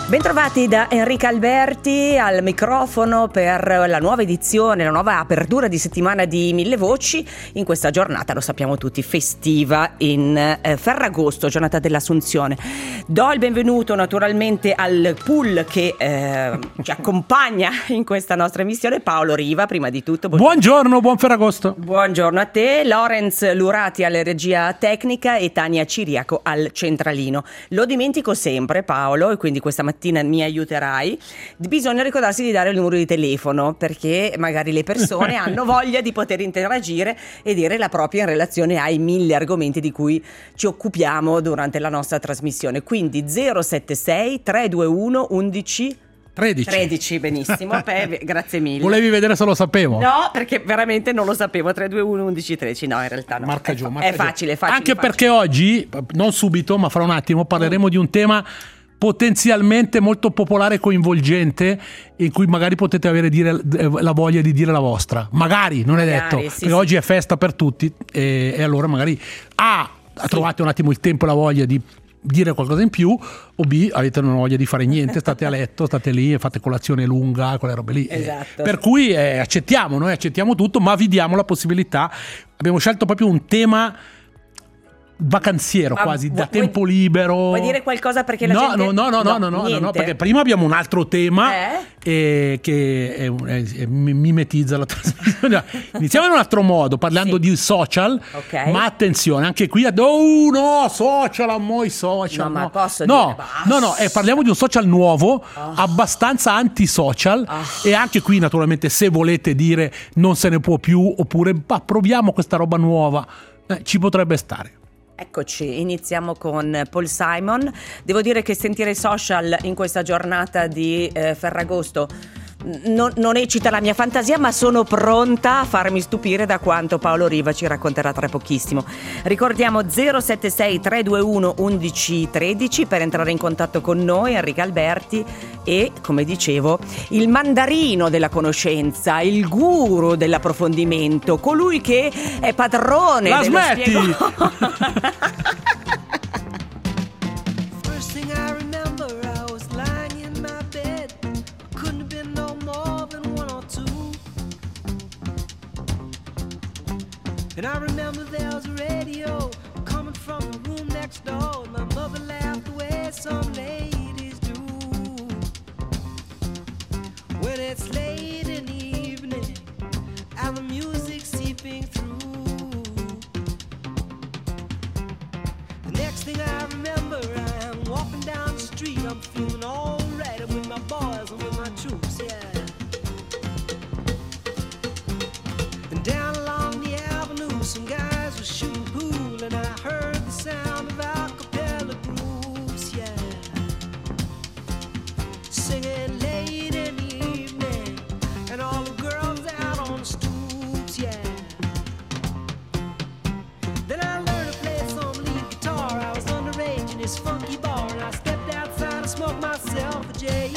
Bentrovati da Enrica Alberti al microfono per la nuova edizione, la nuova apertura di settimana di Mille Voci in questa giornata, lo sappiamo tutti, festiva in Ferragosto, giornata dell'Assunzione. Do il benvenuto naturalmente al pool che ci accompagna in questa nostra emissione, Paolo Riva, prima di tutto. Buongiorno, buon Ferragosto. Buongiorno a te, Lorenz Lurati alla regia tecnica e Tania Ciriaco al centralino. Lo dimentico sempre, Paolo, e quindi questa mattina mi aiuterai. Bisogna ricordarsi di dare il numero di telefono, perché magari le persone hanno voglia di poter interagire e dire la propria in relazione ai 1000 argomenti di cui ci occupiamo durante la nostra trasmissione. Quindi 076 321 11 13, benissimo, grazie mille. Volevi vedere se lo sapevo? No, perché veramente non lo sapevo. 321 11 13, no, in realtà no. Marca giù. È facile. Anche perché oggi, non subito, ma fra un attimo, parleremo di un tema potenzialmente molto popolare e coinvolgente, in cui magari potete avere la voglia di dire la vostra. Magari, non è detto, sì, perché oggi è festa per tutti e allora magari trovate un attimo il tempo e la voglia di dire qualcosa in più, o B, avete una voglia di fare niente, state a letto, state lì e fate colazione lunga, quelle robe lì. Esatto. Per cui noi accettiamo tutto, ma vi diamo la possibilità. Abbiamo scelto proprio un tema vacanziero, quasi da tempo libero. Vuoi dire qualcosa perché la gente... No, perché prima abbiamo un altro tema che mimetizza la trasmissione. Iniziamo in un altro modo, parlando di social, okay. Ma attenzione, anche qui social, moi social. Ma posso dire parliamo di un social nuovo, abbastanza antisocial, e anche qui naturalmente se volete dire non se ne può più, oppure proviamo questa roba nuova, ci potrebbe stare. Eccoci, iniziamo con Paul Simon. Devo dire che sentire i social in questa giornata di Ferragosto non eccita la mia fantasia, ma sono pronta a farmi stupire da quanto Paolo Riva ci racconterà tra pochissimo. Ricordiamo 076 321 11 13 per entrare in contatto con noi, Enrica Alberti, e come dicevo il mandarino della conoscenza, il guru dell'approfondimento, colui che è padrone la dello smetti! And I remember there was a radio coming from the room next door. My mother laughed the way some ladies do. When it's late in the evening and the music seeping through. The next thing I remember, I'm walking down the street. I'm feeling all right. I'm with my boys and with my troops, yeah. And down along the avenue, some guys were shooting pool, and I heard the sound of a cappella groups, yeah, singing late in the evening, and all the girls out on the stoops, yeah. Then I learned to play some lead guitar. I was underage in this funky bar, and I stepped outside and smoked myself a J.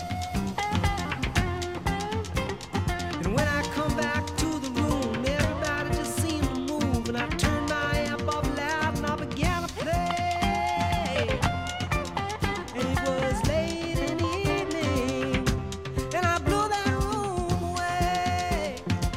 And when I come back to the room, everybody just seemed to move, and I turned my amp up loud and I began to play. And it was late in the evening, and I blew that room away.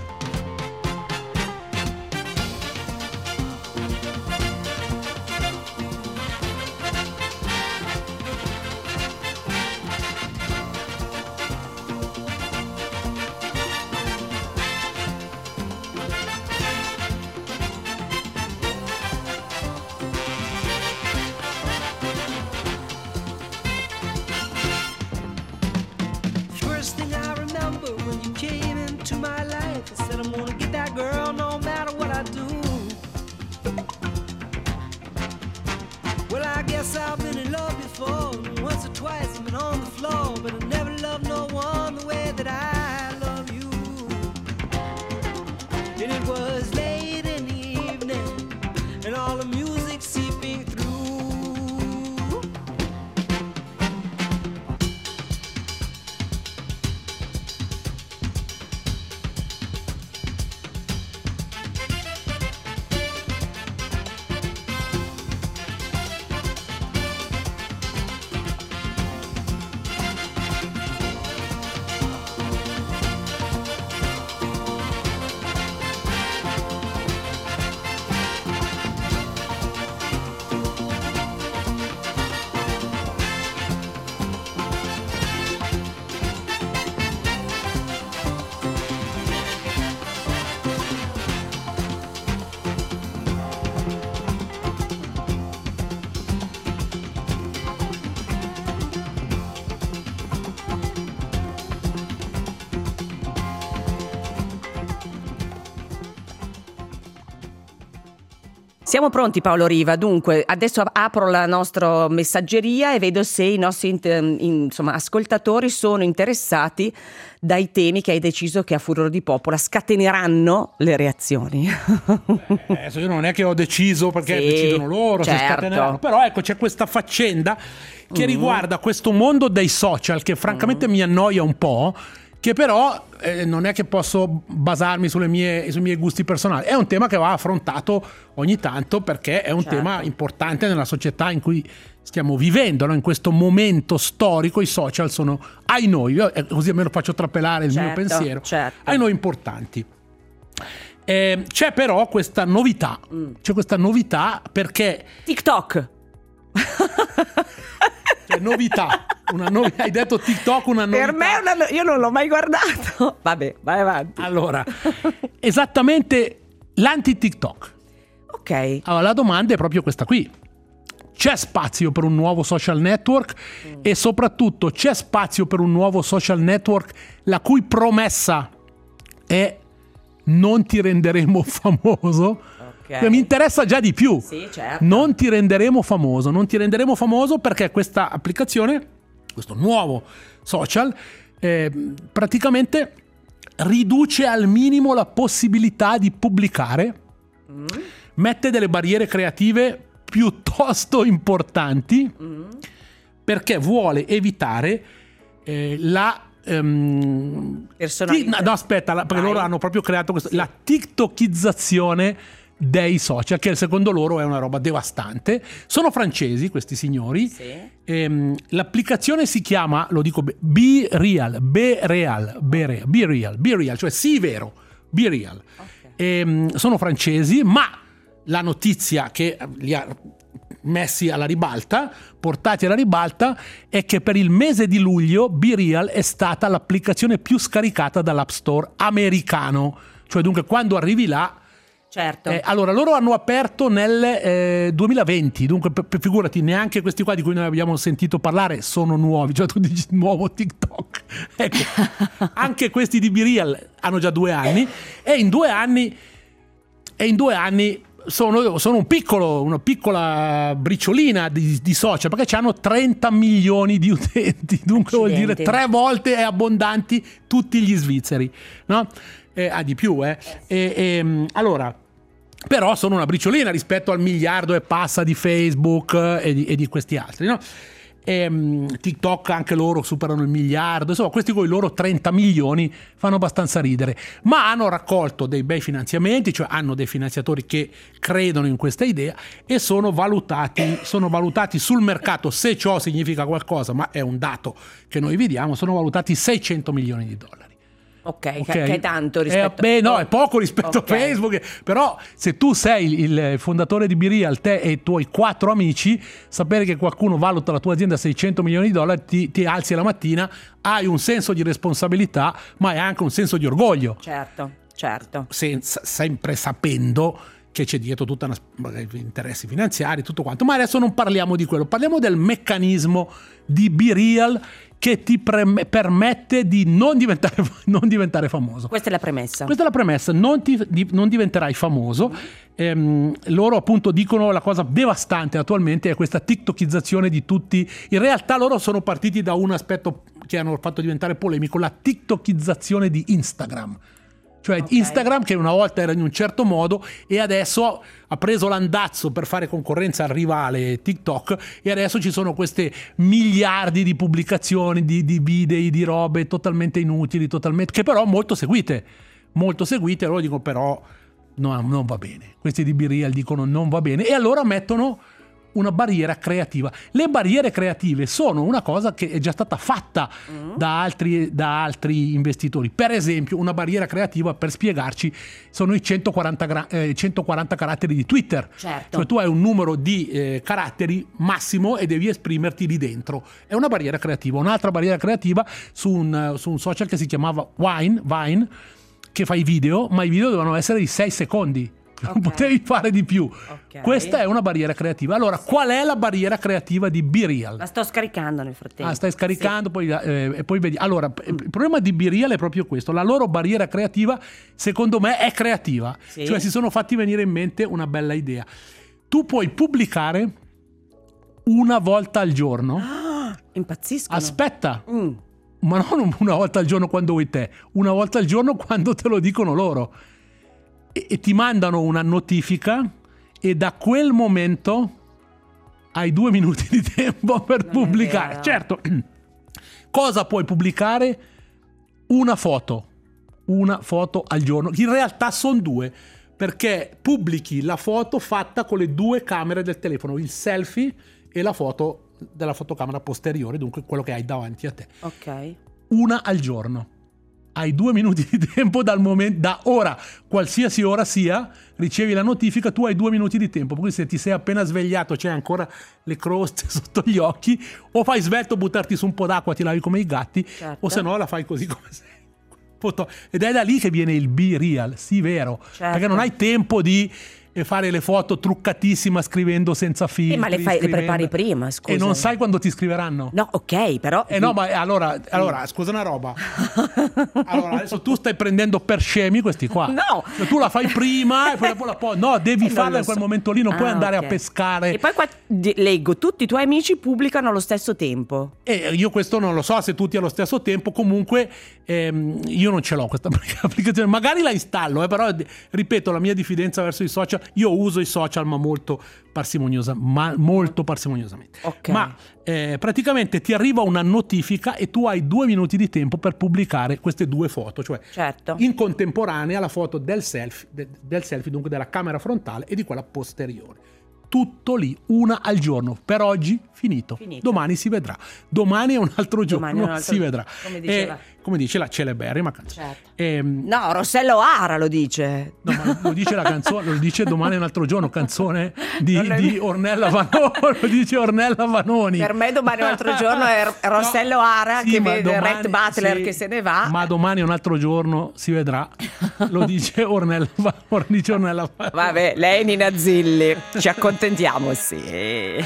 First thing I remember when you came into my life, I said I'm gonna get that girl no matter what I do. Well, I guess I've been in love before, and once or twice I've been on the floor, but I never loved no one the way that I love you. And it was late in the evening, and all the music seeping through. Siamo pronti, Paolo Riva. Dunque, adesso apro la nostra messaggeria e vedo se i nostri ascoltatori sono interessati dai temi che hai deciso che a Furore di Popola scateneranno le reazioni. Adesso io non è che ho deciso, perché Sì, decidono loro, se certo. scateneranno. Però ecco, c'è questa faccenda che riguarda questo mondo dei social che francamente mi annoia un po', che però non è che posso basarmi sui miei gusti personali. È un tema che va affrontato ogni tanto, perché è un Certo. tema importante nella società in cui stiamo vivendo, no? In questo momento storico i social sono, ai noi, così almeno faccio trapelare il mio Certo, pensiero, certo. ai noi importanti. C'è però questa novità, c'è questa novità perché TikTok. c'è novità, hai detto TikTok, una novità. Per me io non l'ho mai guardato. Vabbè, vai avanti. Allora, esattamente l'anti-TikTok. Ok. Allora, la domanda è proprio questa qui. C'è spazio per un nuovo social network e soprattutto c'è spazio per un nuovo social network la cui promessa è non ti renderemo famoso? Ok. Mi interessa già di più. Sì, certo. Non ti renderemo famoso perché questa applicazione, questo nuovo social, praticamente riduce al minimo la possibilità di pubblicare, mette delle barriere creative piuttosto importanti, perché vuole evitare la Personalità. no, aspetta, perché Vai. loro hanno proprio creato questo, la tiktokizzazione dei social, che secondo loro è una roba devastante. Sono francesi questi signori. Sì. L'applicazione si chiama, lo dico, Be Real, cioè sì vero, Be Real. Ok. Sono francesi, ma la notizia che li ha messi alla ribalta, portati alla ribalta, è che per il mese di luglio Be Real è stata l'applicazione più scaricata dall'App Store americano. Cioè, dunque, quando arrivi là, Certo. allora loro hanno aperto nel 2020, dunque figurati, neanche questi qua di cui noi abbiamo sentito parlare sono nuovi. Cioè, tu dici nuovo TikTok, ecco, anche questi di Be Real hanno già 2 anni, e in 2 anni sono una piccola briciolina di social, perché hanno 30 milioni di utenti, dunque vuol dire 3 volte abbondanti tutti gli svizzeri, no? Di più, allora, però sono una briciolina rispetto al 1 miliardo e passa di Facebook e di questi altri, no? TikTok anche loro superano il 1 miliardo, insomma questi con i loro 30 milioni fanno abbastanza ridere, ma hanno raccolto dei bei finanziamenti, cioè hanno dei finanziatori che credono in questa idea e sono valutati sul mercato, se ciò significa qualcosa, ma è un dato che noi vediamo, sono valutati 600 milioni di dollari. Ok, che è tanto rispetto... no, è poco rispetto Ok. a Facebook, però se tu sei il fondatore di Be Real, te e i tuoi 4 amici, sapere che qualcuno valuta la tua azienda a 600 milioni di dollari, ti alzi la mattina, hai un senso di responsabilità, ma hai anche un senso di orgoglio, Certo. sempre sapendo che c'è dietro tutta interessi finanziari, tutto quanto. Ma adesso non parliamo di quello, parliamo del meccanismo di Be Real che ti permette di non diventare famoso. Questa è la premessa. Questa è la premessa, non diventerai famoso. Loro appunto dicono la cosa devastante attualmente è questa tiktokizzazione di tutti. In realtà loro sono partiti da un aspetto che hanno fatto diventare polemico, la tiktokizzazione di Instagram. Cioè Instagram, che una volta era in un certo modo e adesso ha preso l'andazzo per fare concorrenza al rivale TikTok, e adesso ci sono queste miliardi di pubblicazioni di video, di robe totalmente inutili, che però molto seguite, loro dicono però no, non va bene. Questi di Be Real dicono non va bene, e allora mettono una barriera creativa. Le barriere creative sono una cosa che è già stata fatta da altri investitori. Per esempio, una barriera creativa, per spiegarci, sono i 140 caratteri di Twitter. Certo. Cioè tu hai un numero di caratteri massimo e devi esprimerti lì dentro. È una barriera creativa. Un'altra barriera creativa su un social che si chiamava Vine, che fa i video, ma i video devono essere di 6 secondi. Non potevi fare di più. Questa è una barriera creativa. Allora, qual è la barriera creativa di Be Real? La sto scaricando nel frattempo. Stai scaricando, e poi vedi. Allora, il problema di Be Real è proprio questo. La loro barriera creativa, secondo me, è creativa. Sì. Cioè si sono fatti venire in mente una bella idea. tu puoi pubblicare una volta al giorno. Impazziscono. Aspetta, ma non una volta al giorno quando vuoi te, una volta al giorno quando te lo dicono loro. E ti mandano una notifica e da quel momento hai 2 minuti di tempo per pubblicare. Certo, cosa puoi pubblicare? Una foto al giorno. In realtà sono 2, perché pubblichi la foto fatta con le 2 camere del telefono, il selfie e la foto della fotocamera posteriore, dunque quello che hai davanti a te. Ok. Una al giorno. Hai 2 minuti di tempo da ora, qualsiasi ora sia, ricevi la notifica, tu hai 2 minuti di tempo. Quindi se ti sei appena svegliato, c'è ancora le croste sotto gli occhi, o fai svelto, buttarti su un po' d'acqua, ti lavi come i gatti, Certo. o se no la fai così come sei. Ed è da lì che viene il be real, sì vero, Certo. perché non hai tempo di fare le foto truccatissima scrivendo senza filtri. Ma le prepari prima, scusa. E non sai quando ti scriveranno. No, ok, però... No, ma allora, scusa una roba. Allora, adesso tu stai prendendo per scemi questi qua. No. Cioè, tu la fai prima e poi dopo la poi. No, devi Non farla lo in quel so. momento lì, non puoi andare ok. a pescare. E poi qua leggo, tutti i tuoi amici pubblicano allo stesso tempo. E io questo non lo so se tutti allo stesso tempo. Comunque io non ce l'ho questa applicazione. Magari la installo, però ripeto, la mia diffidenza verso i social. Io uso i social ma molto parsimoniosamente. Ok. Ma praticamente ti arriva una notifica e tu hai 2 minuti di tempo per pubblicare queste 2 foto, cioè Certo. in contemporanea la foto del selfie, dunque della camera frontale e di quella posteriore. Tutto lì, una al giorno. Per oggi finito. Domani si vedrà. Domani è un altro giorno, Domani è un altro si vedrà. come diceva. Come dice la celeberrima canzone. Certo. No, Rossello Ara lo dice. No, ma lo dice la canzone, lo dice Domani è un altro giorno, canzone di Ornella Vanoni, lo dice Ornella Vanoni. Per me domani è un altro giorno è Rossello Ara sì, che ma vede domani- Rhett Butler sì, che se ne va. Ma domani è un altro giorno, si vedrà. Lo dice Ornella Vanoni. Vabbè, lei è Nina Zilli. Ci accontentiamo, sì.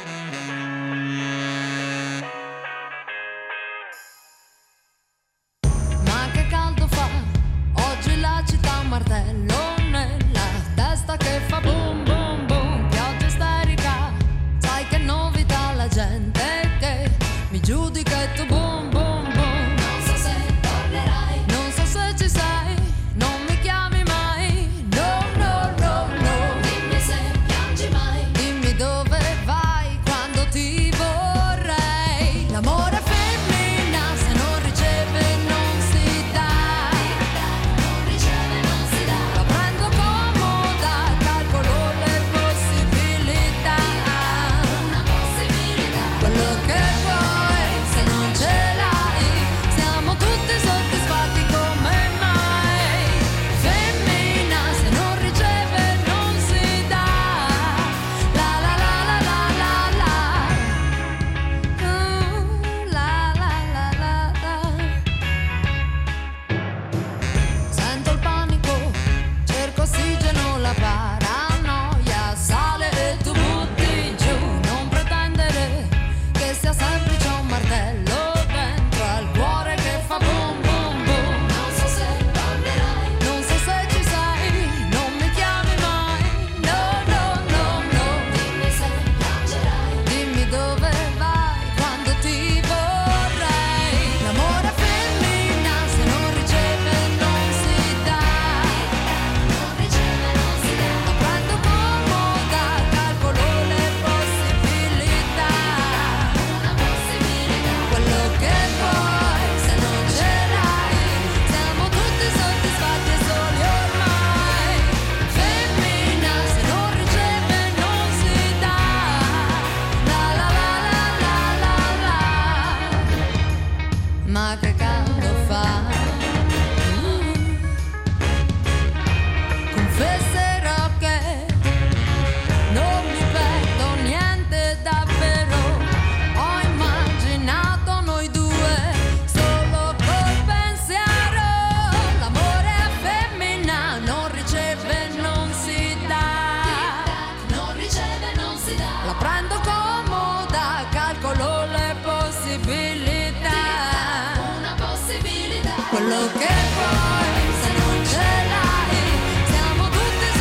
Ma che caldo fa, oggi la città un martello nella testa che fa boom boom boom, pioggia isterica, sai che novità la gente che mi giudica e tu boom boom boom. Non so se tornerai, non so se ci sei, non mi chiami mai, no no no no. Dimmi se piangi mai, dimmi dove vai quando ti vorrei. L'amore femmina se non riceve non si dà, non riceve non si dà. La prendo comoda, calcolo le possibilità, una possibilità. Quello che vuoi se non ce l'hai, siamo tutti soddisfatti come mai. Femmina se non riceve non si dà, la la la la la la la, la la la la la. Sento il panico, cerco ossigeno, la paranoia sale e tu butti giù. Non pretendere che sia semplice un martello dentro al cuore che fa boom boom boom. Non so se tornerai, non so se ci sei, non mi chiami mai, no no no no. Dimmi se piangerai, dimmi dove vai quando ti vorrei. L'amore femmina se non riceve non si dà, non riceve non si dà. La prendo comoda, calcolo le possibilità, una possibilità. Quello che vuoi se non ce l'hai, siamo tutti soddisfatti e soli ormai. Femmina se non riceve non si dà, la la la la la la la. Ma che caldo fa, confesserò che non mi perdo niente davvero. Ho immaginato noi due solo col pensiero. L'amore a femmina non riceve non si dà, non riceve non si dà. La prendo comoda, calcolo le possibilità, una possibilità. Quello che vuoi se non ce l'hai, siamo tutti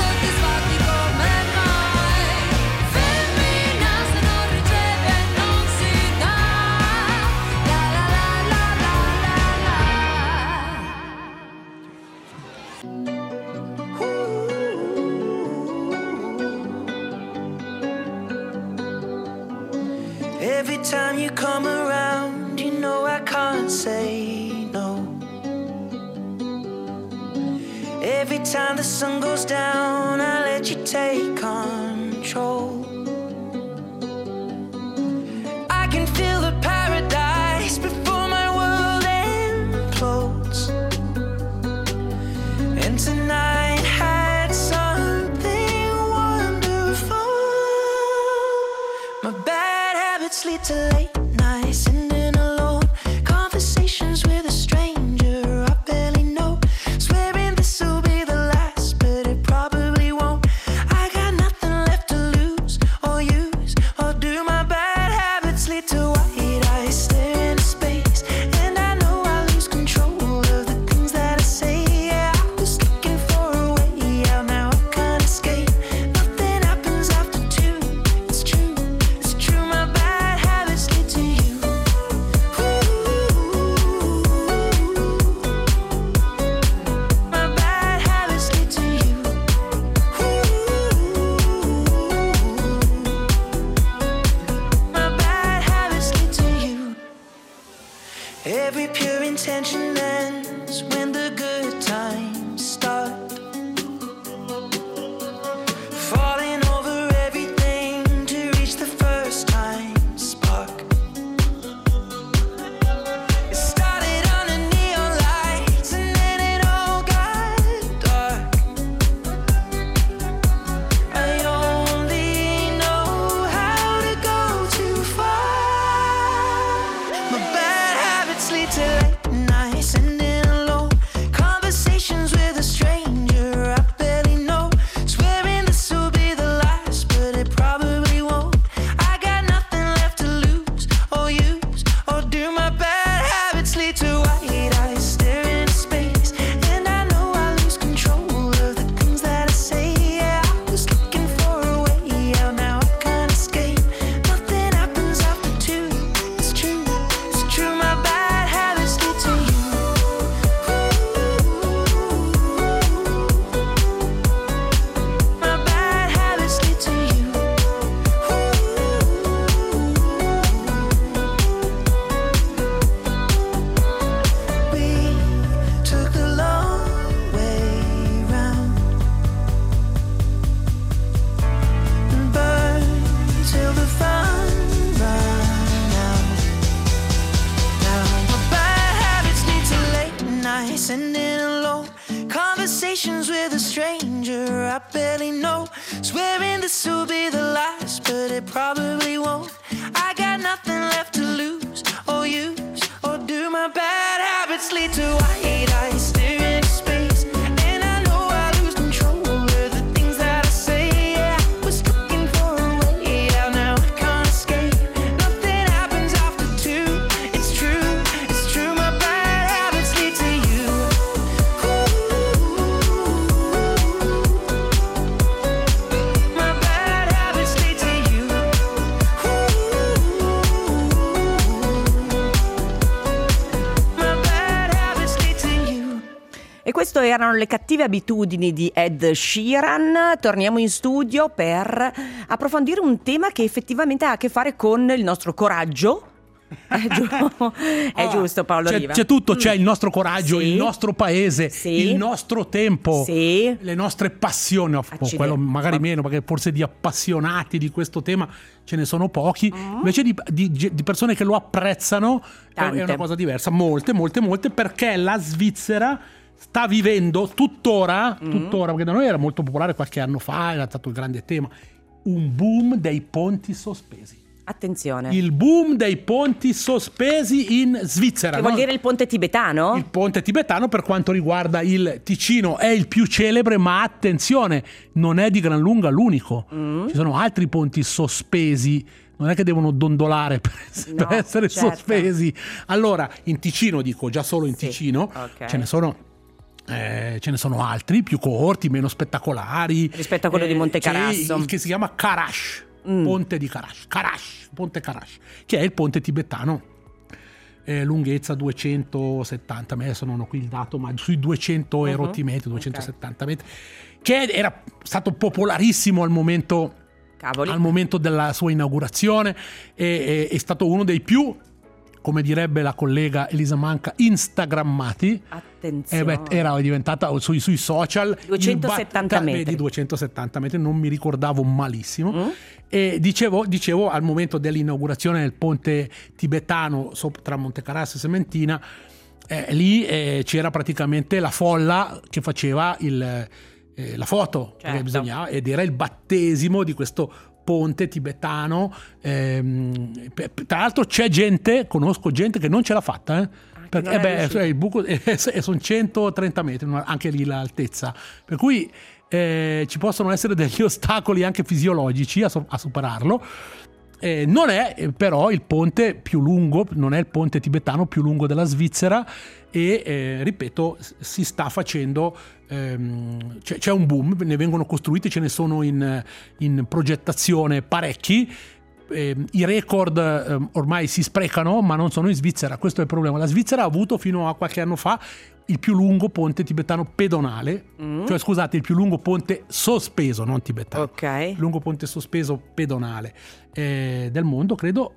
Every time you come around, you know I can't say no. Every time the sun goes down, I let you take control. I can feel the paradise before my world implodes. And tonight had something wonderful. My bad habits lead to late nights, ending alone. Conversations with a stranger I barely know. Swearing this will be the last, but it probably won't. I got nothing left to lose or use or do. My bad habits lead to white eyes stare into space, and I know I lose control of the things that I say. Yeah, I was looking for a way out, now I can't escape. Nothing happens after two. It's true, it's true. My bad habits lead to you. My bad habits lead to you. My bad habits lead to you. Every pure intention ends when the good times start. Falling over everything to reach the first time spark. It started under neon lights and then it all got dark. I only know how to go too far. My bad habits lead to late nights, ending alone. Conversations with a stranger I barely know. Swearing this will be the last, but it probably won't. I got nothing left to lose or use or do. My bad habits lead to white eyes staring into space, and I know I lose control of the things that I say. Yeah, I was looking for a way out, now I can't escape. Nothing happens after two. It's true, it's true. My bad habits lead to you. My bad habits lead to you. We took the long way round and burned till the fun ran out. Now my bad habits lead to late nights, ending alone. Conversations with a stranger I barely know. Swearing this will be the last, but it probably won't. I got nothing left to lose or use or do. My bad habits lead to white eyes staring into space, and I know I lose control of the things that I say. Yeah, I was looking for a way out, now I can't escape. Nothing happens after two. It's true, it's true. My bad habits lead to you. My bad habits lead to you. My bad habits lead to you. E queste erano le cattive abitudini di Ed Sheeran. Torniamo in studio per approfondire un tema che effettivamente ha a che fare con il nostro coraggio. È giusto, Paolo Riva. C'è tutto, c'è il nostro coraggio, Sì. il nostro paese, Sì. il nostro tempo, Sì. le nostre passioni. Accidenti. Quello magari meno, perché forse di appassionati di questo tema ce ne sono pochi. Invece di persone che lo apprezzano è Tante. una cosa diversa. Molte, perché la Svizzera sta vivendo tuttora, perché da noi era molto popolare qualche anno fa, era stato il grande tema, un boom dei ponti sospesi. Attenzione. Il boom dei ponti sospesi in Svizzera. Che vuol no? dire il ponte tibetano? Il ponte tibetano, per quanto riguarda il Ticino, è il più celebre, ma attenzione, non è di gran lunga l'unico. Ci sono altri ponti sospesi, non è che devono dondolare per No, essere certo. sospesi. Allora, in Ticino, dico già solo in Sì, Ticino, ok. ce ne sono altri più corti, meno spettacolari. Rispetto a quello di Monte c'è Carasso. il che si chiama Karash, ponte di Karash, ponte Karash, che è il ponte tibetano. Lunghezza 270 metri, adesso non ho qui il dato, ma sui 200 erotti metri, 270 metri, che era stato popolarissimo al momento Cavoli. al momento della sua inaugurazione, è stato uno dei più, come direbbe la collega Elisa Manca, instagrammati. Attenzione. Era diventata sui social 270 metri. Di 270 metri, non mi ricordavo malissimo. E dicevo al momento dell'inaugurazione del ponte tibetano tra Montecarasso e Sementina, lì c'era praticamente la folla che faceva la foto, perché Certo. bisognava, ed era il battesimo di questo ponte tibetano. Tra l'altro conosco gente che non ce l'ha fatta, perché non è riuscito. il buco sono 130 metri, anche lì l'altezza, per cui ci possono essere degli ostacoli anche fisiologici a superarlo. Non è però il ponte più lungo, non è il ponte tibetano più lungo della Svizzera, e ripeto, si sta facendo, c'è un boom, ne vengono costruiti, ce ne sono in progettazione parecchi. I record ormai si sprecano, ma non sono in Svizzera, questo è il problema. La Svizzera ha avuto fino a qualche anno fa il più lungo ponte tibetano pedonale, cioè scusate, il più lungo ponte sospeso, non tibetano, Ok. il lungo ponte sospeso pedonale del mondo, credo,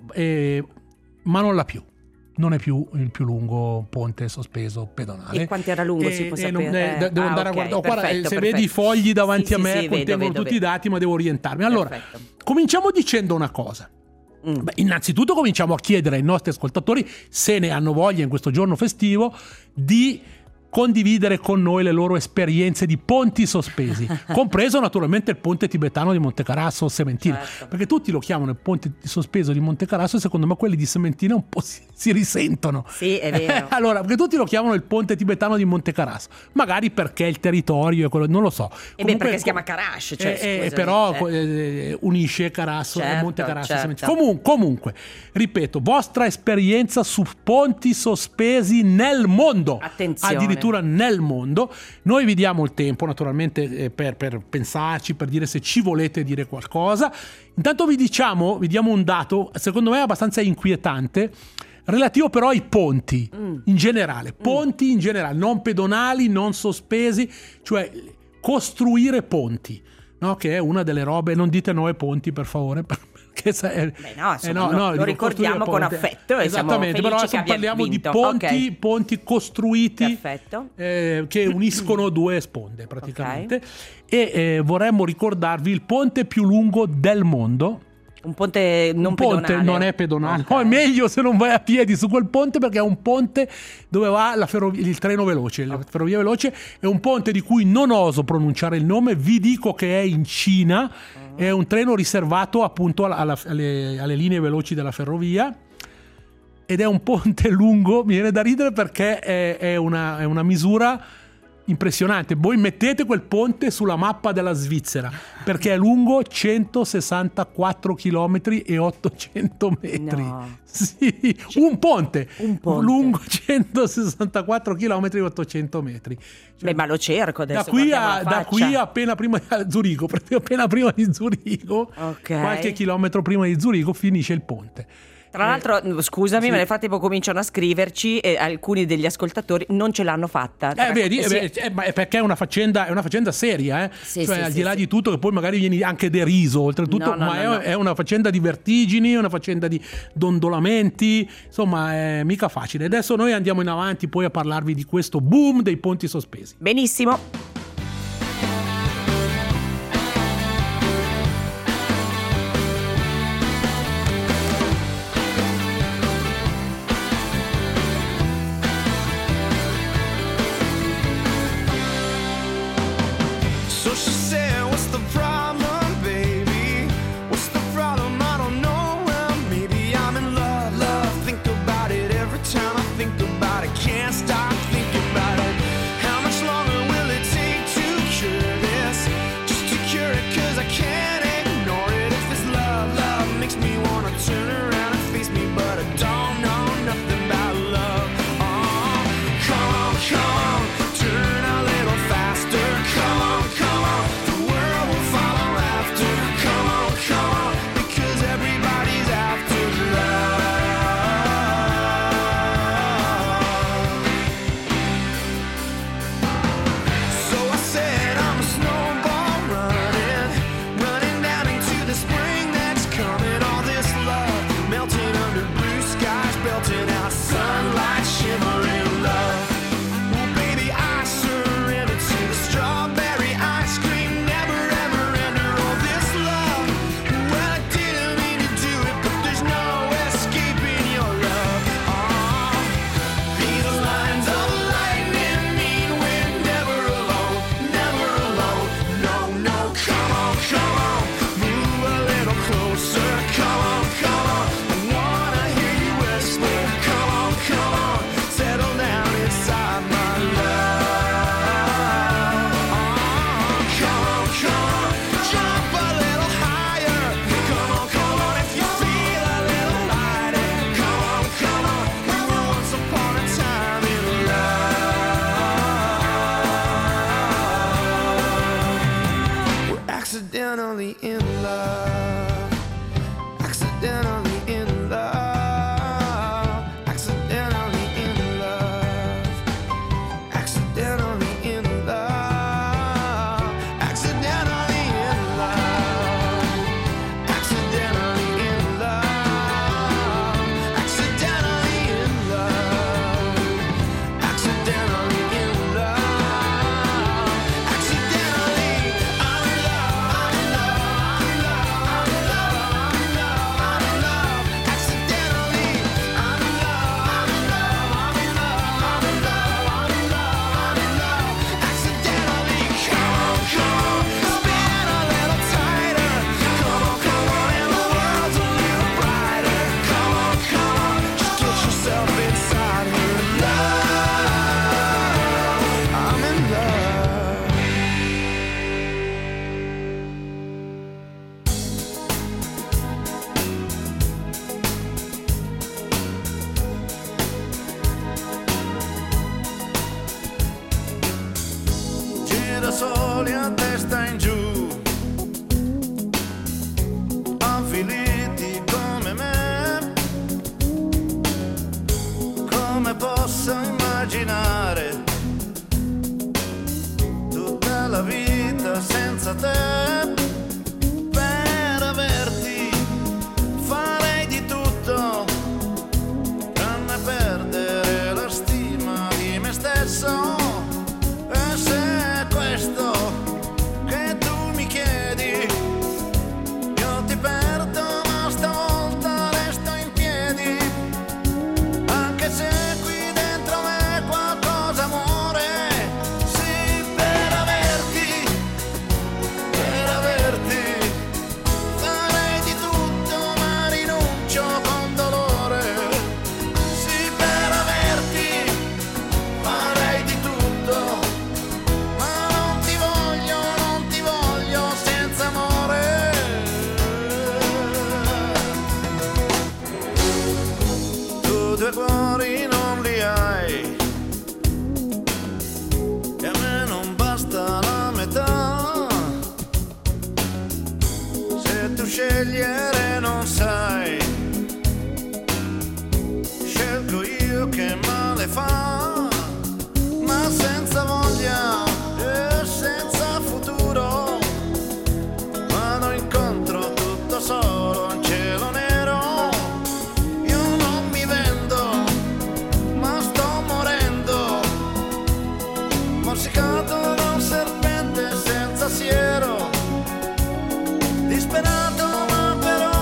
ma non l'ha più. Non è più il più lungo ponte sospeso pedonale. E quanto era lungo, si può sapere? Devo andare ok, a guardare. Guarda, perfetto, se perfetto. vedi i fogli davanti Sì, a me, sì, contengono vedo. tutti i dati, ma devo orientarmi. Allora, Perfetto. cominciamo dicendo una cosa. Beh, innanzitutto cominciamo a chiedere ai nostri ascoltatori, se ne hanno voglia in questo giorno festivo, di condividere con noi le loro esperienze di ponti sospesi, compreso naturalmente il ponte tibetano di Montecarasso o Sementina, Certo. perché tutti lo chiamano il ponte sospeso di Montecarasso e secondo me quelli di Sementina un po' si risentono. Sì, è vero. Allora, perché tutti lo chiamano il ponte tibetano di Montecarasso, magari perché il territorio è quello, non lo so. E beh, perché si chiama Karash, cioè, scusami, però unisce Carasso e Certo, Montecarasso. e certo. Sementina. Comunque, ripeto, vostra esperienza su ponti sospesi nel mondo. Attenzione. Addirittura nel mondo. Noi vi diamo il tempo naturalmente per pensarci, per dire se ci volete dire qualcosa. Intanto vi diamo un dato secondo me abbastanza inquietante, relativo però ai ponti in generale, ponti in generale, non pedonali, non sospesi, cioè costruire ponti, no? Che è una delle robe. Non dite 9 ponti per favore, perché Beh, no, insomma, lo dico ricordiamo costruire con ponti. affetto e siamo Esattamente, però felici che abbia parliamo vinto. di ponti, Ok. ponti costruiti, Perfetto. che uniscono due sponde praticamente. E vorremmo ricordarvi il ponte più lungo del mondo. Un ponte non Un ponte pedonale. non è pedonale, Ok. no, è meglio se non vai a piedi su quel ponte, perché è un ponte dove va il treno veloce, la ferrovia veloce. È un ponte di cui non oso pronunciare il nome, vi dico che è in Cina, è un treno riservato appunto alle linee veloci della ferrovia, ed è un ponte lungo, mi viene da ridere perché è una misura impressionante. Voi mettete quel ponte sulla mappa della Svizzera, perché è lungo 164 km e 800 metri. No. Sì, un ponte lungo 164 km e 800 metri. Cioè, Beh, ma lo cerco adesso. da qui guardiamo la da faccia. qui a appena prima di Zurigo, appena prima di Zurigo, Ok. qualche chilometro prima di Zurigo finisce il ponte. Tra l'altro, scusami, sì. ma nel frattempo cominciano a scriverci e alcuni degli ascoltatori non ce l'hanno fatta. Vedi, Sì. ma è perché è una faccenda seria, Sì, cioè sì, al sì, di là sì. di tutto, che poi magari vieni anche deriso oltretutto, No, ma no. è una faccenda di vertigini, una faccenda di dondolamenti, insomma è mica facile. Adesso noi andiamo in avanti poi a parlarvi di questo boom dei ponti sospesi. Benissimo. So she said, what's the problem, baby? What's the problem? I don't know. Well, maybe I'm in love. Love, think about it every time I think about it. Can't stop thinking about it. How much longer will it take to cure this? Just to cure it, 'cause I can't ignore it. If it's love, love makes me wanna turn around and face me, but I don't know nothing about love. Come on, turn a little faster. Come on, accidentally in love, accidentally in love, accidentally in love, accidentally in love, accidentally in love, accidentally in love, accidentally in love, accidentally in love, accidentally I'm in love, I'm in love, I'm in love, I'm in love, I'm in love, accidentally I'm in love, I'm in love, I'm in love, I'm in love, I'm in love, I'm in love, accidentally. Come on, spin a little tighter. Come on, and the world's a little brighter. Come on, just get yourself inside her love. I'm in love. Gira soli a testa in giù, avviliti come me. Come posso immaginare tutta la vita senza te? Per averti farei di tutto, tranne perdere la stima di me stesso. E se è questo che tu mi chiedi, io ti perdo ma stavolta resto in piedi. Anche se qui dentro me qualcosa muore. Sì, per averti farei di tutto ma rinuncio con dolore. Sì, per averti farei di tutto, ma non ti voglio senza amore. Tu due cuori non li hai, e a me non basta la metà. Se tu scegliere non sai, scelgo io che male fa, ma senza voglia e senza futuro. Vado incontro tutto solo in cielo nero. Io non mi vendo, ma sto morendo, morsicato da un serpente senza siero. Disperato ma però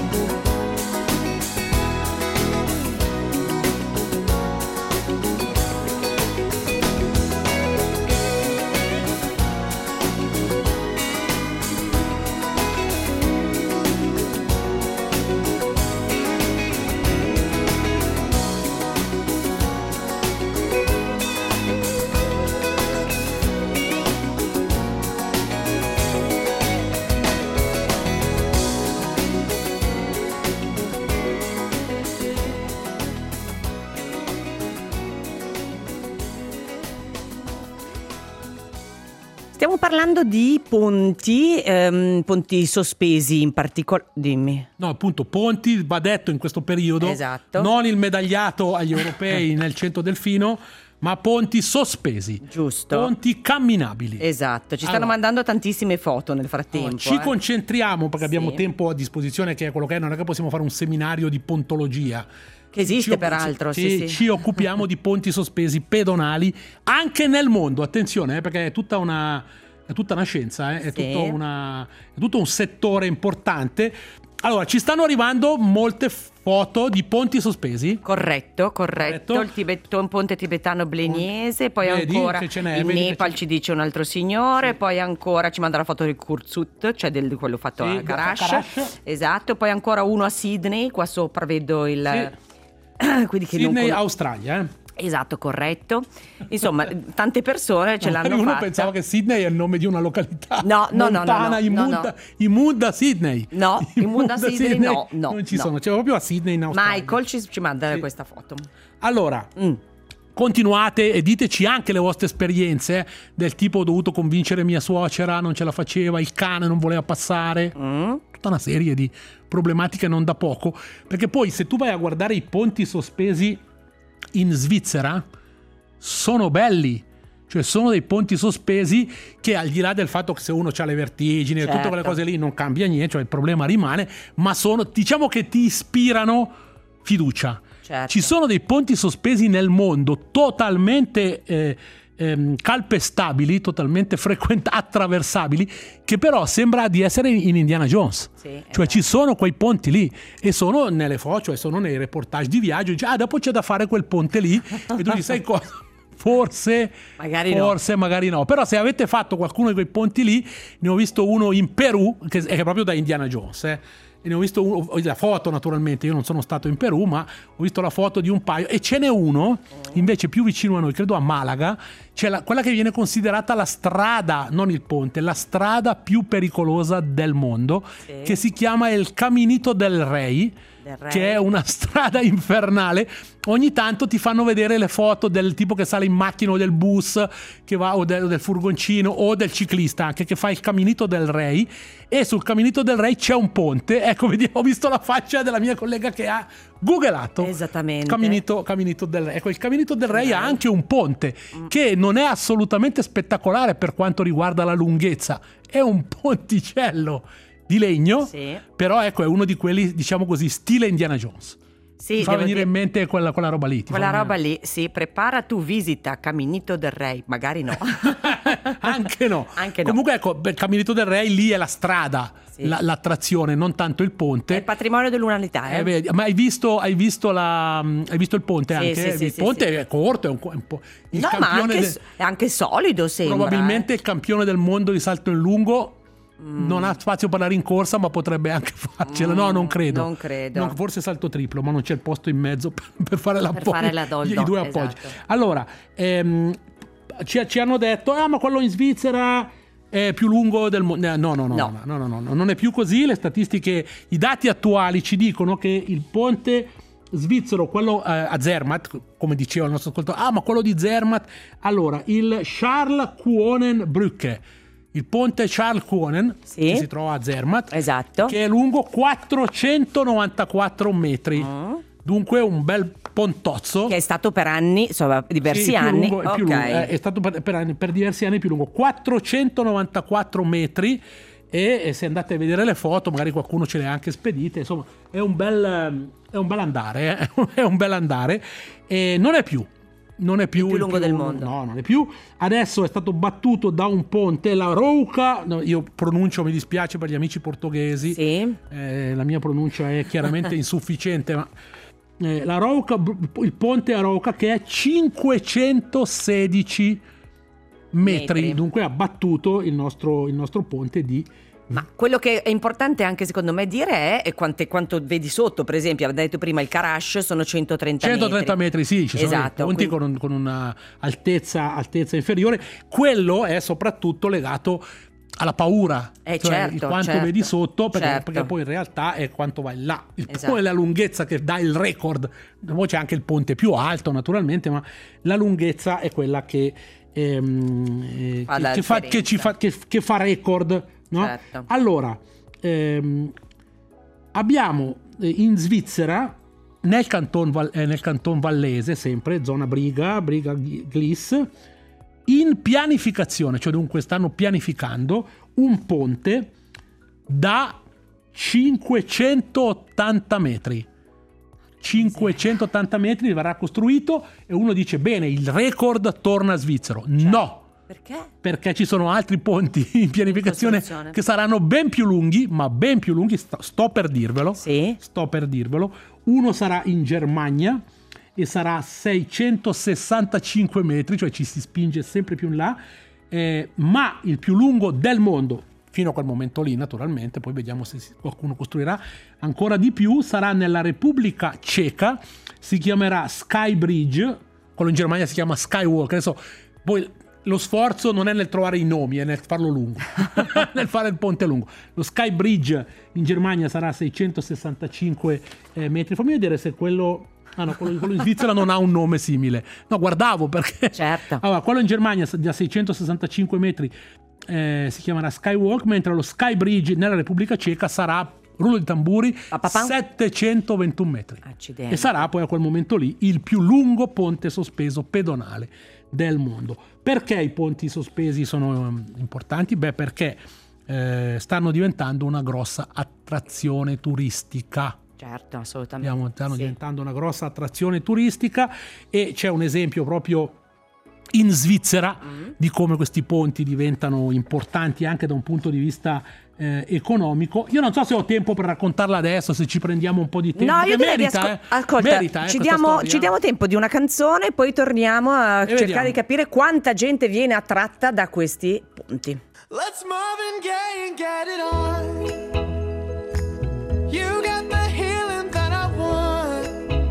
Stiamo parlando di ponti, ponti sospesi in particolare. Dimmi. No, appunto, ponti, va detto in questo periodo, Esatto. non il medagliato agli europei nel centro delfino, ma ponti sospesi, Giusto. ponti camminabili. Esatto, ci stanno Allora, mandando tantissime foto nel frattempo. allora, ci concentriamo perché abbiamo Sì. tempo a disposizione, che è quello che è, non è che possiamo fare un seminario di pontologia. Che esiste, peraltro, sì. Ci occupiamo di ponti sospesi pedonali anche nel mondo, attenzione, perché è tutta una scienza, è Sì. tutto un settore importante. Allora, ci stanno arrivando molte foto di ponti sospesi. Corretto. Corretto. Un ponte tibetano-bleniese, poi Vedi ancora che ce n'è, in vedi che Nepal c'è. ci dice un altro signore, poi ancora ci manda la foto del Kursut, cioè di quello fatto Sì, a Karash. Karash. Esatto, poi ancora uno a Sydney, qua sopra vedo il... Quindi che non Sydney, con- Australia. Esatto, corretto. Insomma, tante persone ce Magari l'hanno uno fatta. pensava che Sydney è il nome di una località No, montana, no. immonda Sydney. No, immonda Sydney, no, non ci no. sono, c'è proprio a Sydney in Australia. Michael ci manda Sì. questa foto. Allora, Mm. continuate e diteci anche le vostre esperienze, del tipo: ho dovuto convincere mia suocera, non ce la faceva, il cane non voleva passare. Tutta una serie di problematiche non da poco, perché poi se tu vai a guardare i ponti sospesi in Svizzera sono belli, cioè sono dei ponti sospesi che, al di là del fatto che se uno ha le vertigini e tutte quelle Certo. cose lì, non cambia niente, cioè il problema rimane, ma sono, diciamo che ti ispirano fiducia. Certo. Ci sono dei ponti sospesi nel mondo totalmente calpestabili, totalmente attraversabili, che però sembra di essere in Indiana Jones. Sì, Cioè ci sono quei ponti lì e sono nelle foto, cioè sono nei reportage di viaggio. Dici, dopo c'è da fare quel ponte lì, e tu dici, sai cosa? Forse, magari no. Però se avete fatto qualcuno di quei ponti lì, ne ho visto uno in Perù, che è proprio da Indiana Jones, E ne ho visto uno, la foto naturalmente, io non sono stato in Perù, ma ho visto la foto di un paio, e ce n'è uno invece più vicino a noi, credo a Malaga, c'è quella che viene considerata la strada, non il ponte, la strada più pericolosa del mondo, Sì. che si chiama il Caminito del Rey, che è una strada infernale. Ogni tanto ti fanno vedere le foto del tipo che sale in macchina o del bus che va, o del furgoncino, o del ciclista anche, che fa il Caminito del Rey, e sul Caminito del Rey c'è un ponte. Ecco, vedi, ho visto la faccia della mia collega che ha googlato Esattamente. Caminito del Rey. Ecco, il Caminito del Rey ha anche un ponte che non è assolutamente spettacolare per quanto riguarda la lunghezza, è un ponticello di legno, Sì. però ecco, è uno di quelli, diciamo così, stile Indiana Jones. Sì, Ti fa devo venire dire- in mente quella roba lì. Quella roba lì, sì, prepara tu visita Caminito del Rey, magari no. Anche no. Anche no. Comunque ecco, per Caminito del Rey lì è la strada, Sì. l'attrazione, non tanto il È ponte. il patrimonio dell'umanità, Vedi, ma hai visto il ponte Sì, anche? sì, Il sì, ponte sì. è corto, è un po'. Il No, ma campione è anche solido, sembra. probabilmente il campione del mondo di salto in lungo. Non ha spazio per la rincorsa, ma potrebbe anche farcela. No, non credo. non credo. Forse salto triplo, ma non c'è il posto in mezzo per fare l'appoggio. fare i due appoggi. esatto. Allora, ci hanno detto: ma quello in Svizzera è più lungo del mondo. No, non è più così. Le statistiche, i dati attuali ci dicono che il ponte svizzero, quello a Zermatt, come diceva il nostro ascoltatore, ma quello di Zermatt, allora, il Charles-Kuonen-Brücke, il ponte Charles-Kuonen, Sì. che si trova a Zermatt, Esatto. che è lungo 494 metri. Dunque un bel pontozzo. Che è stato per anni, insomma, diversi Sì, più anni. lungo, è più Ok. lungo, è stato per diversi anni più lungo, 494 metri, e se andate a vedere le foto, magari qualcuno ce le ha anche spedite, insomma è un bel andare, è un bel andare, e non è più non è più il più lungo del mondo. No, non è più. Adesso è stato battuto da un ponte, la Rouca. No, io pronuncio, mi dispiace per gli amici portoghesi. Sì. La mia pronuncia è chiaramente insufficiente, ma la Rouca, il ponte a Rouca, che è 516 metri. Dunque ha battuto il nostro ponte di. Ma quello che è importante anche secondo me dire è quanto vedi sotto. Per esempio, avete detto prima il Karash sono 130 metri, sì, ci sono esatto, dei ponti con una altezza inferiore. Quello è soprattutto legato alla paura, certo, quanto certo, vedi sotto, perché certo. poi in realtà è quanto va in là. Esatto. Poi la lunghezza che dà il record, poi c'è anche il ponte più alto naturalmente, ma la lunghezza è quella che fa record, no? Certo. Allora abbiamo in Svizzera nel canton vallese, sempre zona Briga Gliss, in pianificazione, cioè dunque stanno pianificando un ponte da 580 metri. 580 metri verrà costruito e uno dice bene, il record torna a svizzero. No, Perché? perché ci sono altri ponti in pianificazione costruzione. che saranno ben più lunghi, sto per dirvelo. Sì. Sto per dirvelo. Uno sarà in Germania e sarà 665 metri, cioè ci si spinge sempre più in là, ma il più lungo del mondo, fino a quel momento lì naturalmente, poi vediamo se qualcuno costruirà ancora di più, sarà nella Repubblica Ceca, si chiamerà Sky Bridge, quello in Germania si chiama Skywalk. Adesso poi lo sforzo non è nel trovare i nomi, è nel farlo lungo, nel fare il ponte lungo. Lo Sky Bridge in Germania sarà 665 metri. Fammi vedere se quello in Svizzera non ha un nome simile. No, guardavo perché. Certo. Allora, quello in Germania da 665 metri si chiamerà Skywalk, mentre lo Sky Bridge nella Repubblica Ceca sarà, rullo di tamburi, 721 metri. Accidenti. E sarà poi a quel momento lì il più lungo ponte sospeso pedonale del mondo. Perché i ponti sospesi sono importanti? Beh, perché stanno diventando una grossa attrazione turistica. Certo, assolutamente. Stanno sì. diventando una grossa attrazione turistica, e c'è un esempio proprio in Svizzera di come questi ponti diventano importanti anche da un punto di vista economico. Io non so se ho tempo per raccontarla adesso, se ci prendiamo un po' di tempo. No, io direi merita, ascolta, merita, ci questa storia. diamo tempo di una canzone, poi torniamo a cercare vediamo. di capire quanta gente viene attratta da questi ponti. Let's Marvin Gaye and get it on. You got the healing that I want.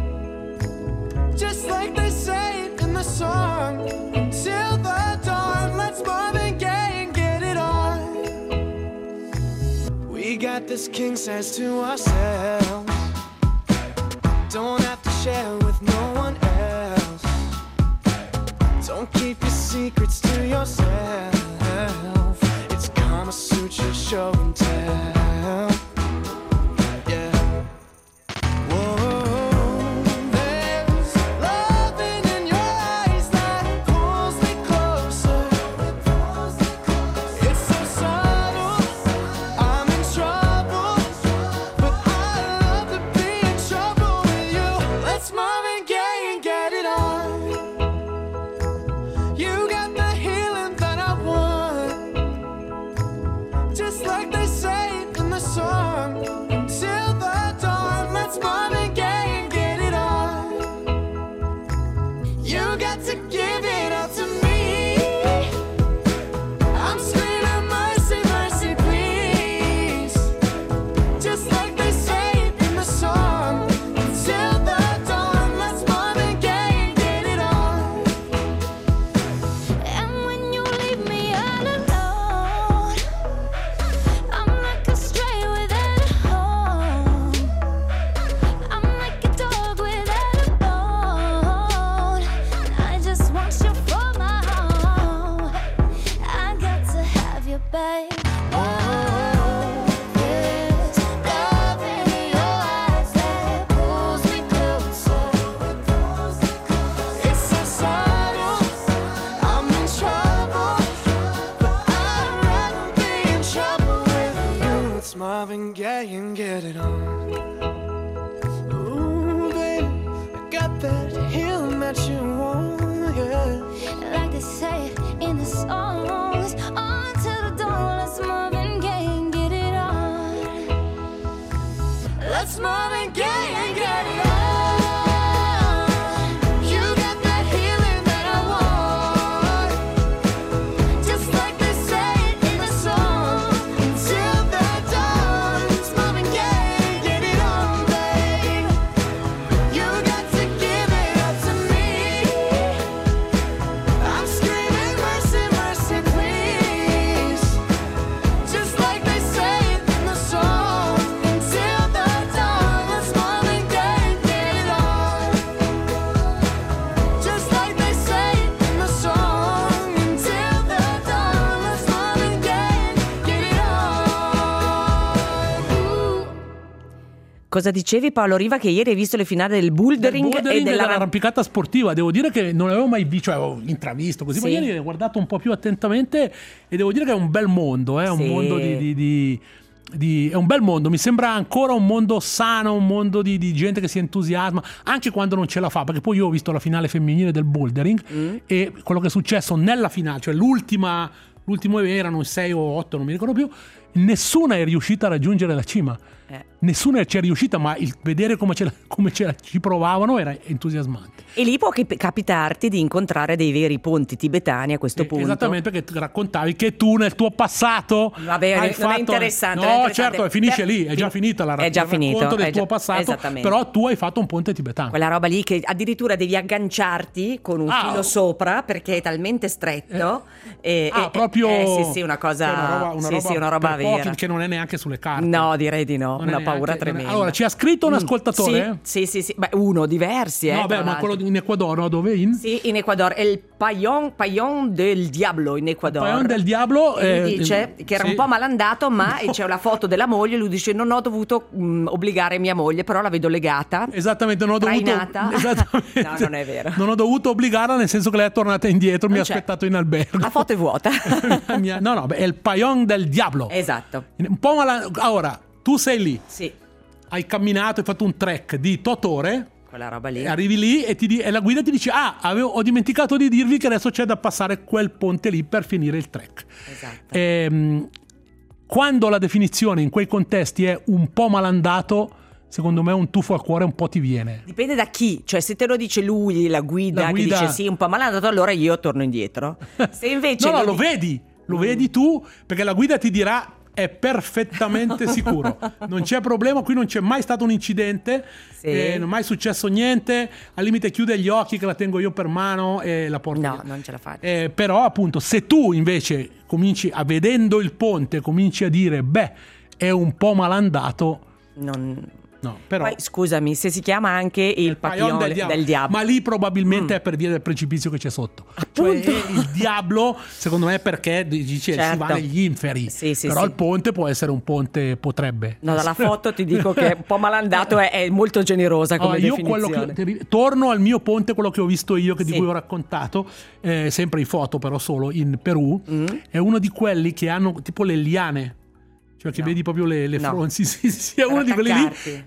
Just like they say in the song. Until the dawn, let's Marvin Gaye and get it on. We got this king size to ourselves. Don't have to share with no one else. Don't keep your secrets to yourself. It's Kama Sutra show and tell. Yeah. Whoa, there's loving in your eyes that pulls me closer. It's so subtle, I'm in trouble, but I love to be in trouble with you. Let's Marvin Gaye and get it on. You got the and gay and get it on. You got the healing that I want, just like they say in the song. Until the dawn, small and gay, get it on, babe. You got to give it up to me. I'm screaming mercy, mercy, please. Just like they say in the song. Until the dawn, let's small and gay, get it on. Just like they say in the song. Until the dawn, let's small and gay, get it on. Cosa dicevi, Paolo Riva, che ieri hai visto le finali del bouldering, e dell'arrampicata sportiva? Devo dire che non l'avevo mai visto, cioè avevo intravisto così, Sì. ma ieri ho guardato un po' più attentamente e devo dire che è un bel mondo, è un Sì. mondo è un bel mondo, mi sembra ancora un mondo sano, un mondo di gente che si entusiasma anche quando non ce la fa, perché poi io ho visto la finale femminile del bouldering e quello che è successo nella finale, cioè l'ultimo erano 6 o 8, non mi ricordo più, nessuna è riuscita a raggiungere la cima. Nessuna ci è riuscita, ma il vedere come ci provavano era entusiasmante. E lì può capitarti di incontrare dei veri ponti tibetani a questo punto. Esattamente, perché raccontavi che tu nel tuo passato Vabbè, hai non è fatto... interessante, No, non è interessante. certo, finisce lì, è già finita la È già il finito, racconto del è tuo già- passato, esattamente. però tu hai fatto un ponte tibetano. Quella roba lì che addirittura devi agganciarti con un filo sopra perché è talmente stretto. Proprio sì, una cosa, cioè una roba per pochi, vera. che non è neanche sulle carte. No, direi di no, Non è una paura neanche- tremenda. Allora, ci ha scritto un ascoltatore? Sì. Beh, uno, diversi, No, tra beh, ma l'altro. quello in Ecuador, no? Dove? Sì, in Ecuador, è il Payon del Diablo in Ecuador. Payon del Diablo, E lui dice che era sì. un po' malandato, ma e c'è la foto della moglie, lui dice non ho dovuto obbligare mia moglie, però la vedo legata. Esattamente, non ho dovuto. Trainata. Esattamente. No, non è vero. Non ho dovuto obbligarla, nel senso che lei è tornata indietro, mi ha Non c'è. aspettato in albergo. La foto è vuota. No, beh, è il Payon del Diablo. Esatto. Un po' Ora, tu sei lì, Sì, hai camminato, hai fatto un trek di 8 ore, quella roba lì. arrivi lì e la guida ti dice: ho dimenticato di dirvi che adesso c'è da passare quel ponte lì per finire il trek. Esatto. Quando la definizione in quei contesti è un po' malandato, secondo me un tuffo al cuore un po' ti viene. Dipende da chi, cioè se te lo dice lui, la guida La che guida- dice sì, un po' malandato, allora io torno indietro. Se invece No, lo vedi, vedi tu, perché la guida ti dirà: è perfettamente sicuro, non c'è problema, qui non c'è mai stato un incidente, Sì. Non è mai successo niente, al limite chiude gli occhi che la tengo io per mano e la porto No, via. non ce la faccio. Però appunto, se tu invece cominci vedendo il ponte, cominci a dire beh, è un po' malandato, no, però Poi scusami, se si chiama anche il Payon Papillon del diavolo. ma lì probabilmente è per via del precipizio che c'è sotto. Appunto. Cioè, il diavolo, secondo me, perché dice si Certo. va negli inferi. Sì, sì, però sì. il ponte può essere un ponte, potrebbe. No, dalla foto ti dico che un po' malandato è molto generosa come Allora, io quello definizione. torno al mio ponte, quello che ho visto io, di Sì. cui ho raccontato, sempre in foto, però solo in Perù. È uno di quelli che hanno tipo le liane. Cioè che No. vedi proprio le No. fronzi, sì, è Per uno di quelli lì attaccarti.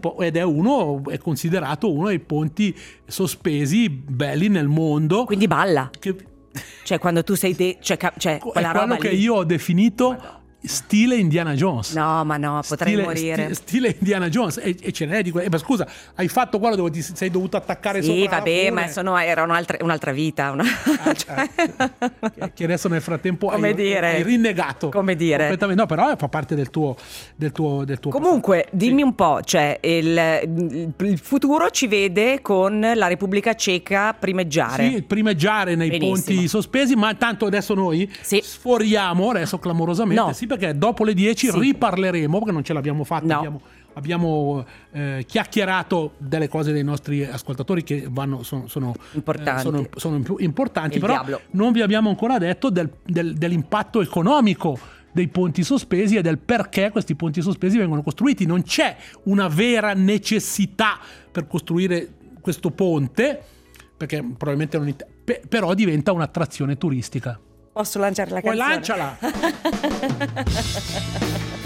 è considerato uno dei ponti sospesi belli nel mondo. Quindi balla. Che, Cioè quando tu sei è quella quello roba che lì. io ho definito stile Indiana Jones. No, ma no, potrei morire. Stile Indiana Jones e ce n'è di quelli. Ma scusa, hai fatto quello dove ti sei dovuto attaccare Sì, sopra vabbè, la fune? ma erano un'altra vita. Cioè- Che adesso nel frattempo Come dire? hai rinnegato. Come dire? Completamente. No, però fa parte del tuo Comunque, passato. dimmi un po', cioè il futuro ci vede con la Repubblica Ceca primeggiare. Sì, primeggiare nei Benissimo. ponti sospesi, ma tanto adesso noi Sì. sforiamo adesso clamorosamente, No. sì, perché dopo le 10 Sì. riparleremo, perché non ce l'abbiamo fatta, No. abbiamo chiacchierato delle cose dei nostri ascoltatori che sono Importanti. sono più importanti, Il però diavolo. non vi abbiamo ancora detto dell'impatto economico dei ponti sospesi e del perché questi ponti sospesi vengono costruiti. Non c'è una vera necessità per costruire questo ponte, perché probabilmente non però diventa un'attrazione turistica. Posso lanciare la Poi canzone? lanciala!